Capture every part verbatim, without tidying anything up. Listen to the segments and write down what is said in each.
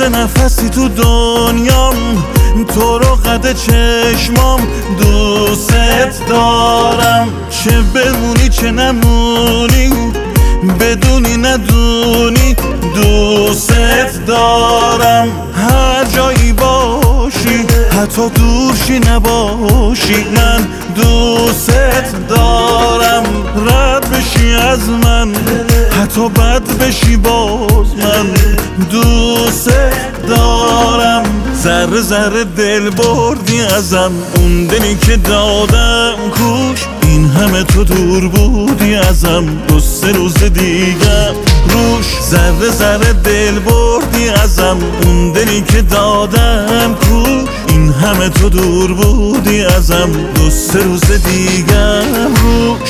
نفسی تو دنیام، تو رو قد چشمام دوست دارم. چه بمونی چه نمونی، بدونی ندونی دوست دارم. هر جایی باشی حتی دورشی نباشی، من دوست دارم. رد بشی از من حتی بد بشی باز، من دوست دارم. ذره ذره دل بردی ازم، اون دلی که دادم کوش، این همه تو دور بودی ازم، دو سه روز دیگه روش. ذره ذره دل بردی ازم، اون دلی که دادم کوش، این همه تو دور بودی ازم، دو سه روز دیگه روش.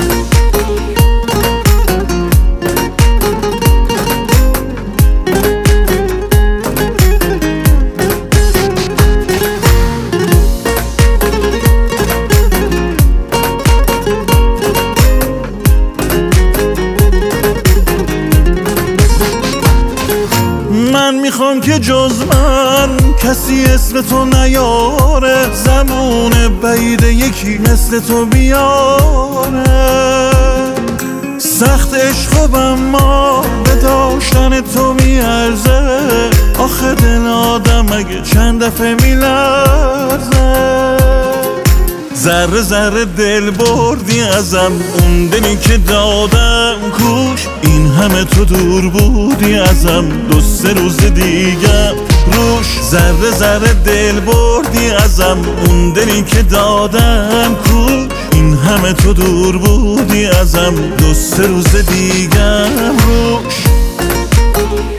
من میخوام که جز من کسی اسم تو نیاره، زمان بعید یکی مثل تو بیاره. سخت عشق اما به داشتن تو میارزه، آخه دل آدم مگه چند دفعه میلرزه. ذره ذره دل بردی ازم، اون دلی که دادم کوش، این همه تو دور بودی ازم، دو سه روز دیگه روش. ذره ذره دل بردی ازم، اون دلی که دادم کوش، این همه تو دور بودی ازم، دو سه روز دیگه روش.